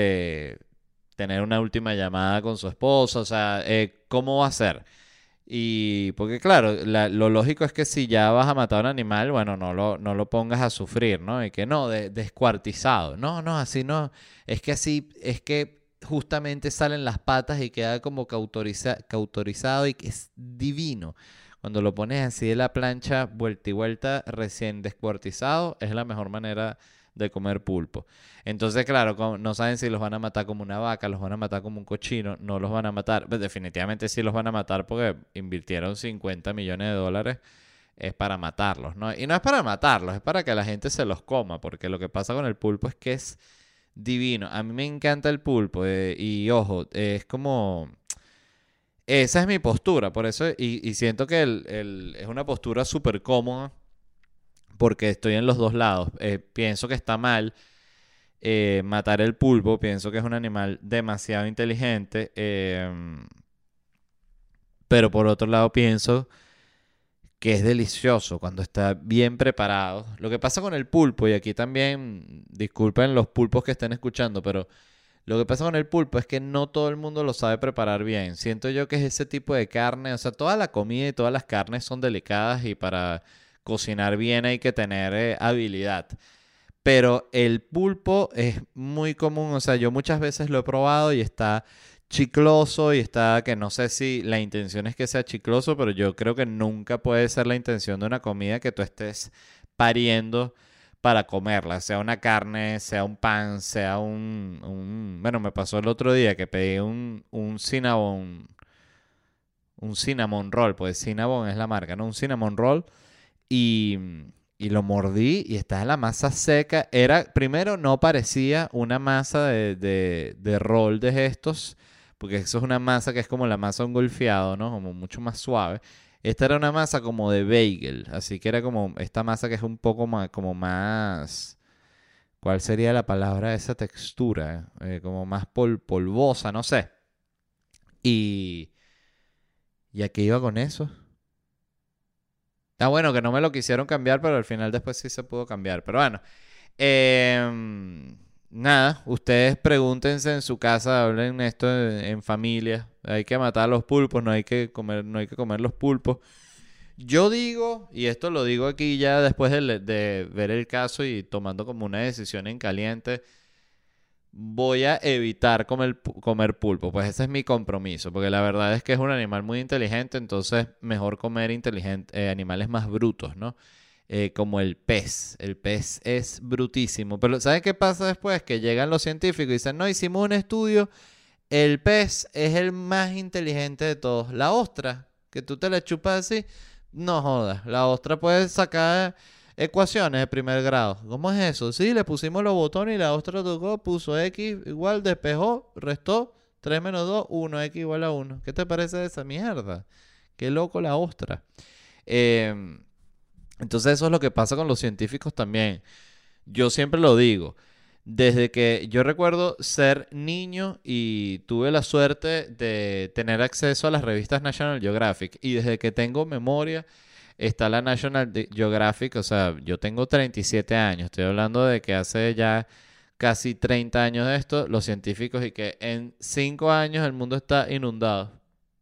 [SPEAKER 2] tener una última llamada con su esposa, o sea, ¿cómo va a ser? Y porque claro, lo lógico es que si ya vas a matar a un animal, bueno, no lo pongas a sufrir, ¿no? Y que no, descuartizado. No, no, así no. Así, es que justamente salen las patas y queda como cautorizado y que es divino. Cuando lo pones así de la plancha, vuelta y vuelta, recién descuartizado, es la mejor manera de comer pulpo. Entonces, claro, no saben si los van a matar como una vaca, los van a matar como un cochino, no los van a matar. Pues definitivamente sí los van a matar porque invirtieron $50 millones, es para matarlos, ¿no? Y no es para matarlos, es para que la gente se los coma, porque lo que pasa con el pulpo es que es divino. A mí me encanta el pulpo, y ojo, es como... Esa es mi postura, por eso, y siento que es una postura súper cómoda porque estoy en los dos lados. Pienso que está mal matar el pulpo, pienso que es un animal demasiado inteligente, pero por otro lado pienso que es delicioso cuando está bien preparado. Lo que pasa con el pulpo, y aquí también, disculpen los pulpos que estén escuchando, pero lo que pasa con el pulpo es que no todo el mundo lo sabe preparar bien. Siento yo que es ese tipo de carne, o sea, toda la comida y todas las carnes son delicadas y para cocinar bien hay que tener habilidad. Pero el pulpo es muy común, o sea, yo muchas veces lo he probado y está chicloso y está, que no sé si la intención es que sea chicloso, pero yo creo que nunca puede ser la intención de una comida que tú estés pariendo para comerla, sea una carne, sea un pan, sea Bueno, me pasó el otro día que pedí un cinnamon roll, pues Cinnabon es la marca, ¿no? Un cinnamon roll y, y lo mordí y estaba la masa seca. Primero no parecía una masa de roll de estos, porque eso es una masa que es como la masa de un golfeado, ¿no? Como mucho más suave. Esta era una masa como de bagel, así que era como esta masa que es un poco más, como más, ¿cuál sería la palabra de esa textura? Como más polvosa, no sé. Y, ¿Y a qué iba con eso? Ah, bueno, que no me lo quisieron cambiar, pero al final después sí se pudo cambiar. Pero bueno, nada, ustedes pregúntense en su casa, hablen esto en familia. Hay que matar a los pulpos, no hay que comer los pulpos. Yo digo, y esto lo digo aquí ya después de ver el caso y tomando como una decisión en caliente, voy a evitar comer pulpo. Pues ese es mi compromiso, porque la verdad es que es un animal muy inteligente, entonces mejor comer animales más brutos, ¿no? Como el pez. El pez es brutísimo. Pero ¿sabes qué pasa después? Que llegan los científicos y dicen, no, hicimos un estudio, el pez es el más inteligente de todos. La ostra, que tú te la chupas así, no jodas. La ostra puede sacar ecuaciones de primer grado. ¿Cómo es eso? Sí, le pusimos los botones y la ostra tocó, puso X igual, despejó, restó, 3 menos 2 1 X igual a 1. ¿Qué te parece de esa mierda? Qué loco la ostra. Eh, entonces eso es lo que pasa con los científicos también. Yo siempre lo digo. Desde que yo recuerdo ser niño y tuve la suerte de tener acceso a las revistas National Geographic, y desde que tengo memoria está la National Geographic, o sea, yo tengo 37 años, estoy hablando de que hace ya casi 30 años de esto, los científicos, y que en 5 años el mundo está inundado.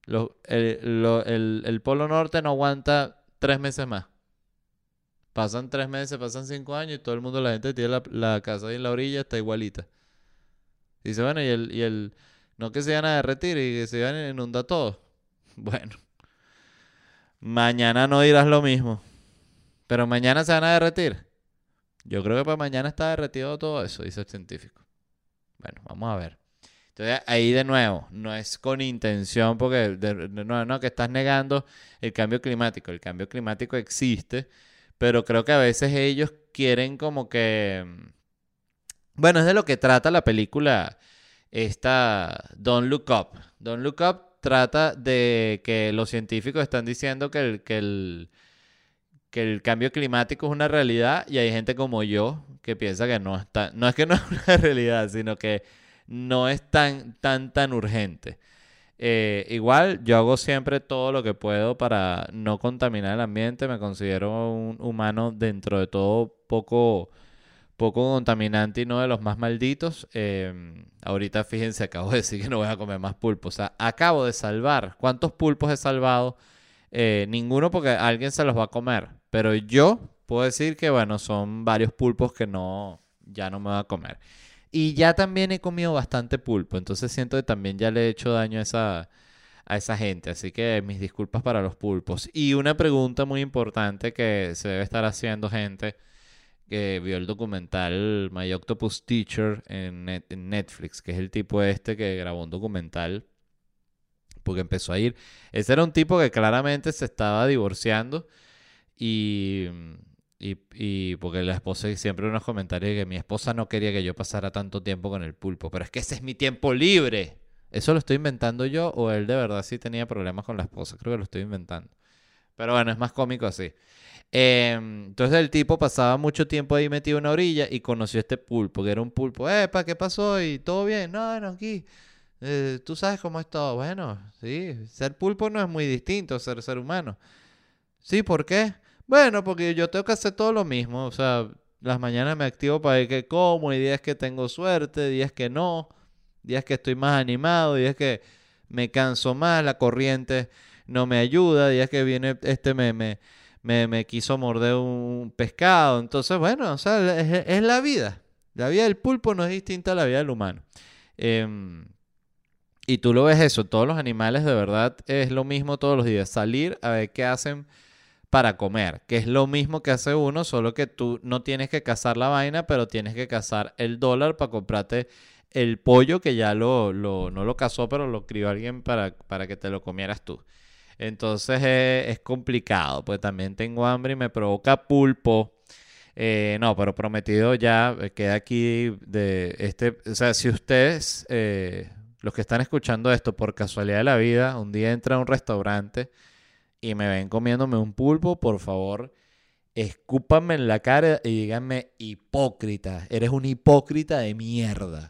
[SPEAKER 2] El Polo Norte no aguanta 3 meses más. Pasan 3 meses, pasan 5 años y todo el mundo, la gente tiene la casa ahí en la orilla, está igualita. Dice, bueno, no que se van a derretir y que se van a inundar todo. Bueno, mañana no dirás lo mismo, pero mañana se van a derretir. Yo creo que para mañana está derretido todo eso, dice el científico. Bueno, vamos a ver. Entonces, ahí de nuevo, no es con intención, porque no, que estás negando el cambio climático. El cambio climático existe, pero creo que a veces ellos quieren como que... Bueno, es de lo que trata la película esta Don't Look Up. Don't Look Up trata de que los científicos están diciendo que el cambio climático es una realidad y hay gente como yo que piensa que no está, no es que no es una realidad, sino que no es tan urgente. Igual yo hago siempre todo lo que puedo para no contaminar el ambiente. Me considero un humano dentro de todo poco contaminante y no de los más malditos. Ahorita fíjense, acabo de decir que no voy a comer más pulpo. O sea, acabo de salvar. ¿Cuántos pulpos he salvado? Ninguno, porque alguien se los va a comer. Pero yo puedo decir que, bueno, son varios pulpos que ya no me voy a comer. Y ya también he comido bastante pulpo. Entonces siento que también ya le he hecho daño a esa gente. Así que mis disculpas para los pulpos. Y una pregunta muy importante que se debe estar haciendo gente que vio el documental My Octopus Teacher en Netflix, que es el tipo este que grabó un documental porque empezó a ir. Ese era un tipo que claramente se estaba divorciando y, y porque la esposa siempre unos comentarios de que mi esposa no quería que yo pasara tanto tiempo con el pulpo, pero es que ese es mi tiempo libre. ¿Eso lo estoy inventando yo o él de verdad sí tenía problemas con la esposa? Creo que lo estoy inventando. Pero bueno, es más cómico así. Entonces el tipo pasaba mucho tiempo ahí metido en una orilla y conoció a este pulpo, que era un pulpo. ¿Para qué pasó? ¿Y todo bien? No, no, aquí. ¿Tú sabes cómo es todo? Bueno, sí, ser pulpo no es muy distinto a ser humano. Sí, ¿por qué? Bueno, porque yo tengo que hacer todo lo mismo. O sea, las mañanas me activo para ver qué como, hay días que tengo suerte, días que no, días que estoy más animado, días que me canso más, la corriente no me ayuda, días que viene me quiso morder un pescado. Entonces, bueno, o sea, es la vida. La vida del pulpo no es distinta a la vida del humano. Y tú lo ves eso, todos los animales de verdad es lo mismo todos los días. Salir a ver qué hacen para comer, que es lo mismo que hace uno, solo que tú no tienes que cazar la vaina, pero tienes que cazar el dólar para comprarte el pollo que ya no lo cazó, pero lo crió alguien para que te lo comieras tú. Entonces es complicado, pues también tengo hambre y me provoca pulpo. No, pero prometido ya queda aquí de este, o sea, si ustedes, los que están escuchando esto por casualidad de la vida, un día entran a un restaurante y me ven comiéndome un pulpo, por favor, escúpanme en la cara y díganme hipócrita, eres un hipócrita de mierda.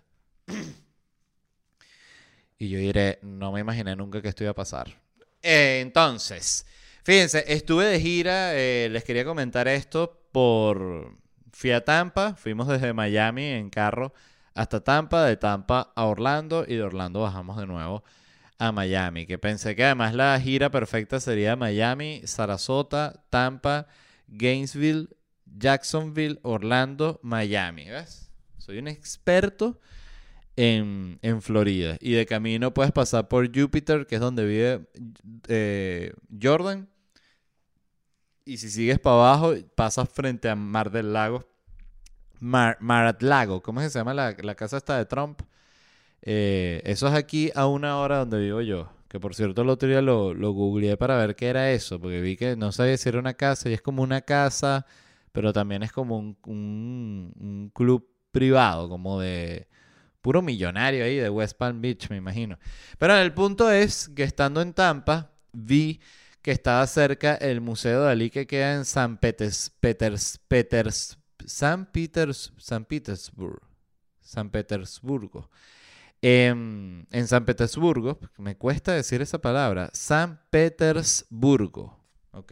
[SPEAKER 2] Y yo diré, no me imaginé nunca que esto iba a pasar. Entonces, fíjense, estuve de gira, les quería comentar esto fui a Tampa, fuimos desde Miami en carro hasta Tampa, de Tampa a Orlando y de Orlando bajamos de nuevo a Miami, que pensé que además la gira perfecta sería Miami, Sarasota, Tampa, Gainesville, Jacksonville, Orlando, Miami, ¿ves? Soy un experto en Florida. Y de camino puedes pasar por Júpiter, que es donde vive Jordan. Y si sigues para abajo, pasas frente a Mar del Lago. Mar-a-Lago, ¿cómo se llama la casa esta de Trump? Eso es aquí a 1 hora donde vivo yo. Que por cierto el otro día lo googleé para ver qué era eso. Porque vi que no sabía si era una casa. Y es como una casa, pero también es como un club privado, como de puro millonario ahí de West Palm Beach, me imagino. Pero el punto es que estando en Tampa, vi que estaba cerca el Museo de Dalí que queda en San Petersburgo. En San Petersburgo, me cuesta decir esa palabra, San Petersburgo, ok.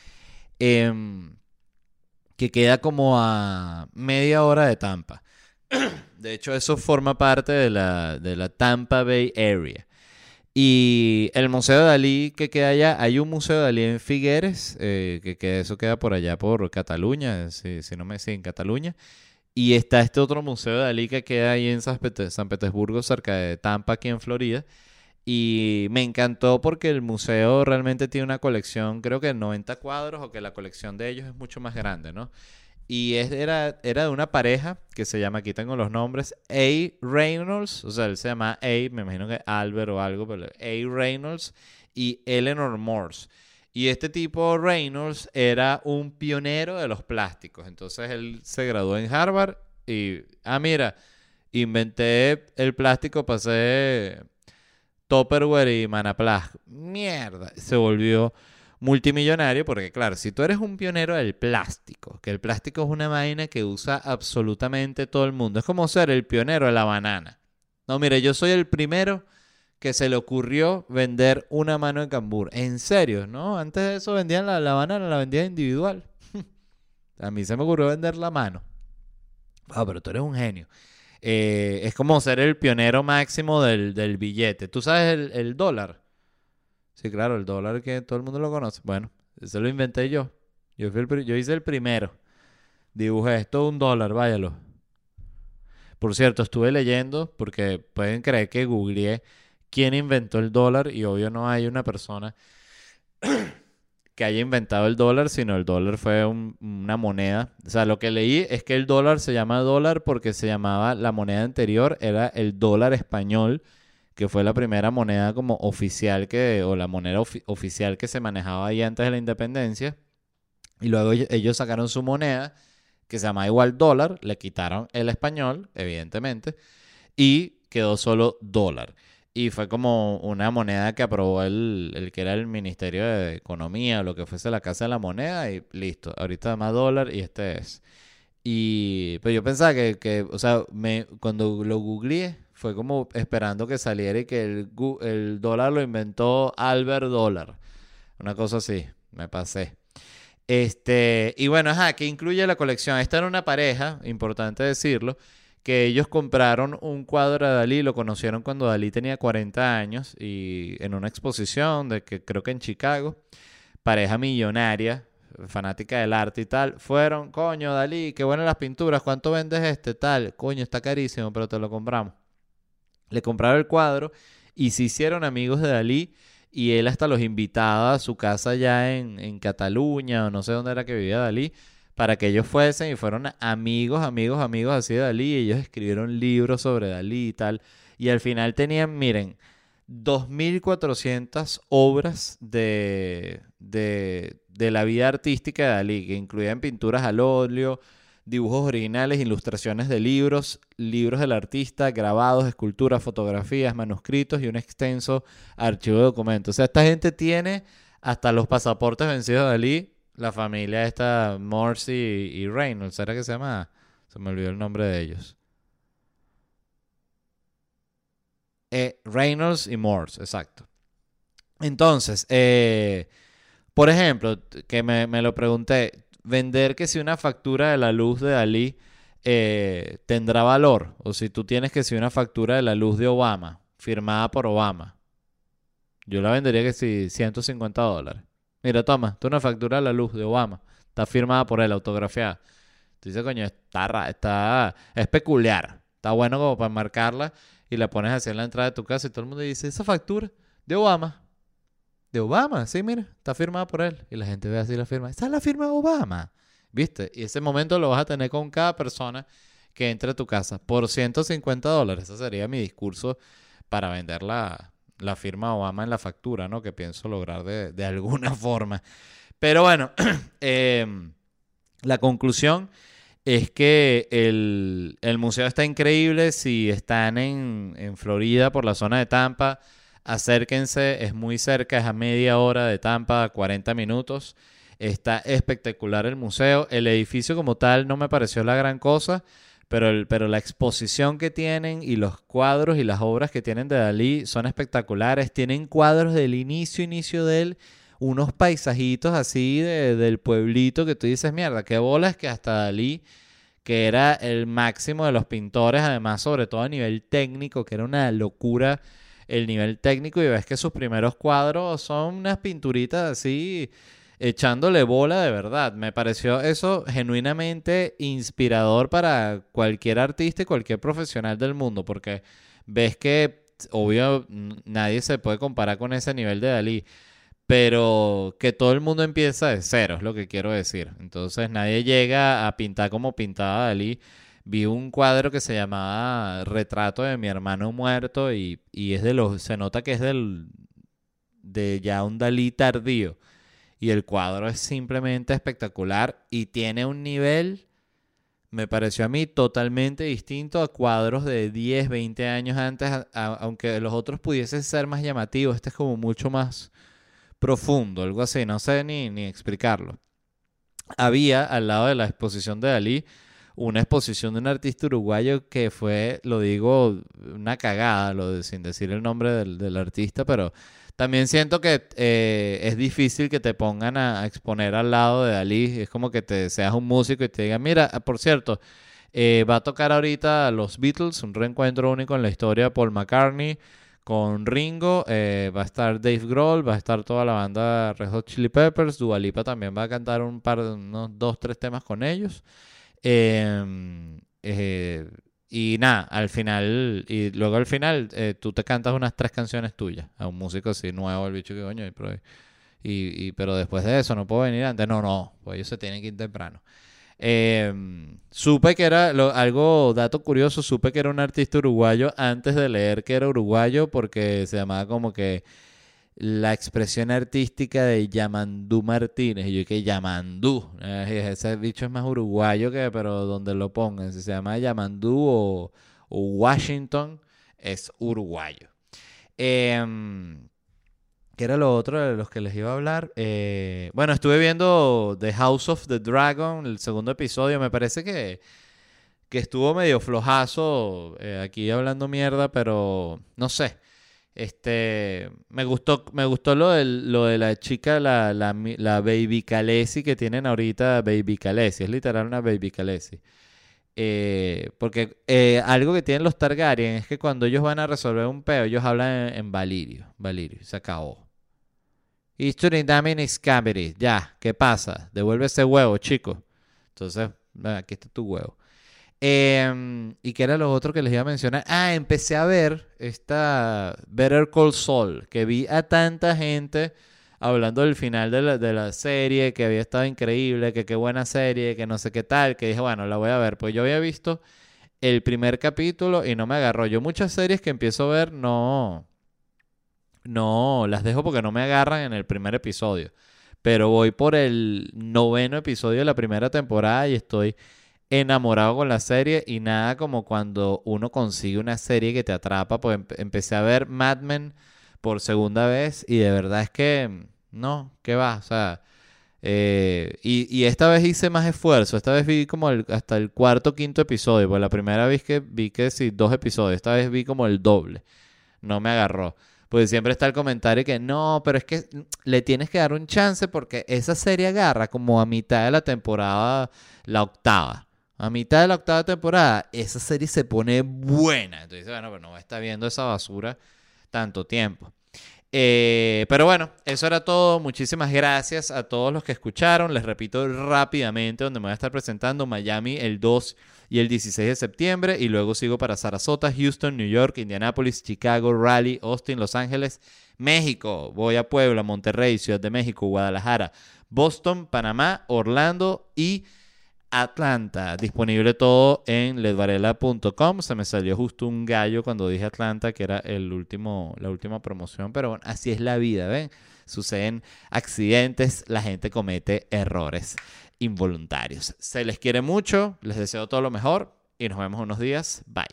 [SPEAKER 2] Que queda como a media hora de Tampa. De hecho, eso forma parte de la Tampa Bay Area. Y el Museo de Dalí que queda allá, hay un Museo de Dalí en Figueres, eso queda por allá por Cataluña, si no me sí, en Cataluña. Y está este otro Museo de Dalí que queda ahí en San Petersburgo, cerca de Tampa, aquí en Florida. Y me encantó porque el museo realmente tiene una colección, creo que de 90 cuadros, o que la colección de ellos es mucho más grande, ¿no? Y era de una pareja que se llama, aquí tengo los nombres, A. Reynolds, o sea, él se llama A, me imagino que Albert o algo, pero A. Reynolds y Eleanor Morse. Y este tipo Reynolds era un pionero de los plásticos. Entonces él se graduó en Harvard y, mira, inventé el plástico, pasé Tupperware y Manaplast. Mierda, se volvió multimillonario porque, claro, si tú eres un pionero del plástico, que el plástico es una vaina que usa absolutamente todo el mundo, es como ser el pionero de la banana. No, mire, yo soy el primero que se le ocurrió vender una mano de cambur. En serio, ¿no? Antes de eso vendían la banana, la vendían individual. A mí se me ocurrió vender la mano. Pero tú eres un genio. Es como ser el pionero máximo del billete. ¿Tú sabes el dólar? Sí, claro, el dólar que todo el mundo lo conoce. Bueno, eso lo inventé yo. Yo hice el primero. Dibujé esto un dólar, váyalo. Por cierto, estuve leyendo, porque pueden creer que googleé quién inventó el dólar y obvio no hay una persona que haya inventado el dólar, sino el dólar fue una moneda. O sea, lo que leí es que el dólar se llama dólar porque se llamaba, la moneda anterior era el dólar español, que fue la primera moneda como oficial o la moneda oficial que se manejaba ahí antes de la independencia. Y luego ellos sacaron su moneda, que se llama igual dólar, le quitaron el español, evidentemente, y quedó solo dólar. Y fue como una moneda que aprobó el que era el Ministerio de Economía, o lo que fuese la Casa de la Moneda, y listo. Ahorita además dólar y este es. Y pero yo pensaba o sea, cuando lo googleé, fue como esperando que saliera y que el dólar lo inventó Albert Dólar. Una cosa así, me pasé. Y bueno, que incluye la colección. Esta era una pareja, importante decirlo, que ellos compraron un cuadro de Dalí, lo conocieron cuando Dalí tenía 40 años y en una exposición de que creo que en Chicago, pareja millonaria, fanática del arte y tal, fueron, coño, Dalí, qué buenas las pinturas, ¿cuánto vendes este? Tal, coño, está carísimo, pero te lo compramos. Le compraron el cuadro y se hicieron amigos de Dalí y él hasta los invitaba a su casa ya en Cataluña o no sé dónde era que vivía Dalí para que ellos fuesen y fueron amigos, amigos, amigos así de Dalí y ellos escribieron libros sobre Dalí y tal. Y al final tenían, miren, 2.400 obras de la vida artística de Dalí, que incluían pinturas al óleo, dibujos originales, ilustraciones de libros, libros del artista, grabados, esculturas, fotografías, manuscritos y un extenso archivo de documentos. O sea, esta gente tiene hasta los pasaportes vencidos de Dalí. La familia esta, Morse y Reynolds, ¿era que se llama? Se me olvidó el nombre de ellos. Reynolds y Morse, exacto. Entonces, por ejemplo, que me lo pregunté, vender que si una factura de la luz de Dalí tendrá valor, o si tú tienes que si una factura de la luz de Obama, firmada por Obama, yo la vendería que si $150. Mira, toma, tú una factura de la luz de Obama, está firmada por él, autografiada. Tú dices, coño, es peculiar, está bueno como para marcarla y la pones así en la entrada de tu casa y todo el mundo dice, esa factura de Obama. De Obama, sí, mira, está firmada por él. Y la gente ve así la firma. Esa es la firma de Obama. ¿Viste? Y ese momento lo vas a tener con cada persona que entre a tu casa por $150. Ese sería mi discurso para vender la firma Obama en la factura, ¿no? Que pienso lograr de alguna forma. Pero bueno, la conclusión es que el museo está increíble. Si están en Florida, por la zona de Tampa, acérquense, es muy cerca, es a media hora de Tampa, 40 minutos. Está espectacular el museo. El edificio como tal no me pareció la gran cosa, pero la exposición que tienen y los cuadros y las obras que tienen de Dalí son espectaculares. Tienen cuadros del inicio de él, unos paisajitos así del pueblito que tú dices, mierda, qué bolas que hasta Dalí, que era el máximo de los pintores, además sobre todo a nivel técnico, que era una locura el nivel técnico y ves que sus primeros cuadros son unas pinturitas así, echándole bola de verdad. Me pareció eso genuinamente inspirador para cualquier artista y cualquier profesional del mundo, porque ves que, obvio, nadie se puede comparar con ese nivel de Dalí, pero que todo el mundo empieza de cero, es lo que quiero decir. Entonces nadie llega a pintar como pintaba Dalí. Vi un cuadro que se llamaba Retrato de mi hermano muerto y es se nota que es de ya un Dalí tardío. Y el cuadro es simplemente espectacular y tiene un nivel, me pareció a mí, totalmente distinto a cuadros de 10, 20 años antes, aunque los otros pudiesen ser más llamativos. Este es como mucho más profundo, algo así, no sé ni explicarlo. Había al lado de la exposición de Dalí una exposición de un artista uruguayo que fue, lo digo, una cagada, sin decir el nombre del artista, pero también siento que es difícil que te pongan a exponer al lado de Dalí. Es como que seas un músico y te digan, mira, por cierto, va a tocar ahorita los Beatles, un reencuentro único en la historia de Paul McCartney con Ringo, va a estar Dave Grohl, va a estar toda la banda Red Hot Chili Peppers, Dua Lipa también va a cantar unos 2-3 temas con ellos. Y nada, al final, y luego al final, tú te cantas unas 3 canciones tuyas a un músico así nuevo, el bicho que coño, pero después de eso no puedo venir antes. No, pues ellos se tienen que ir temprano. Supe que era dato curioso, supe que era un artista uruguayo antes de leer que era uruguayo, porque se llamaba como que la expresión artística de Yamandú Martínez. Y yo dije, Yamandú, ese bicho es más uruguayo pero donde lo pongan, si se llama Yamandú o Washington, es uruguayo. ¿Qué era lo otro de los que les iba a hablar? Bueno, estuve viendo The House of the Dragon, el segundo episodio. Me parece que estuvo medio flojazo, aquí hablando mierda, pero no sé. Me gustó lo de la chica, la Baby Khaleesi que tienen ahorita. Baby Khaleesi, es literal una Baby Khaleesi. Porque algo que tienen los Targaryen es que cuando ellos van a resolver un peo, ellos hablan en Valyrio, se acabó. Ya, ¿qué pasa? Devuelve ese huevo, chico. Entonces, aquí está tu huevo. ¿Y qué era lo otro que les iba a mencionar? Empecé a ver esta Better Call Saul, que vi a tanta gente hablando del final de la serie, que había estado increíble, que qué buena serie, que no sé qué tal, que dije, bueno, la voy a ver. Pues yo había visto el primer capítulo y no me agarró. Yo muchas series que empiezo a ver no las dejo porque no me agarran en el primer episodio. Pero voy por el 9º episodio de la primera temporada y estoy enamorado con la serie, y nada como cuando uno consigue una serie que te atrapa. Pues empecé a ver Mad Men por segunda vez y de verdad es que no, ¿qué va? O sea, y esta vez hice más esfuerzo. Esta vez vi como hasta el 4º, 5º episodio. Pues la primera vez vi que sí, 2 episodios. Esta vez vi como el doble. No me agarró. Pues siempre está el comentario que no, pero es que le tienes que dar un chance porque esa serie agarra como a mitad de la temporada, la 8ª. A mitad de la 8ª temporada, esa serie se pone buena. Entonces, bueno, pues no voy a estar viendo esa basura tanto tiempo. Pero bueno, eso era todo. Muchísimas gracias a todos los que escucharon. Les repito rápidamente donde me voy a estar presentando: Miami el 2 y el 16 de septiembre. Y luego sigo para Sarasota, Houston, New York, Indianapolis, Chicago, Raleigh, Austin, Los Ángeles, México. Voy a Puebla, Monterrey, Ciudad de México, Guadalajara, Boston, Panamá, Orlando y Atlanta. Disponible todo en ledvarela.com. Se me salió justo un gallo cuando dije Atlanta, que era la última promoción, pero bueno, así es la vida, ¿ven? Suceden accidentes, la gente comete errores involuntarios. Se les quiere mucho, les deseo todo lo mejor y nos vemos unos días. Bye.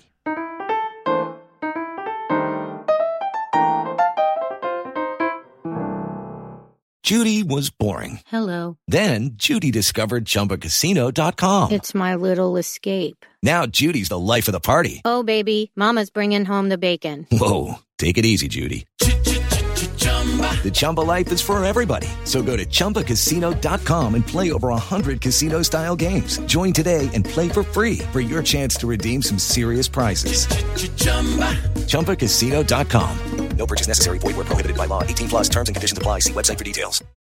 [SPEAKER 3] Judy was boring.
[SPEAKER 4] Hello.
[SPEAKER 3] Then Judy discovered ChumbaCasino.com.
[SPEAKER 4] It's my little escape.
[SPEAKER 3] Now Judy's the life of the party.
[SPEAKER 4] Oh, baby, mama's bringing home the bacon.
[SPEAKER 3] Whoa, take it easy, Judy. The Chumba life is for everybody. So go to ChumbaCasino.com and play over 100 casino-style games. Join today and play for free for your chance to redeem some serious prizes. ChumbaCasino.com. No purchase necessary. Void where prohibited by law. 18 plus terms and conditions apply. See website for details.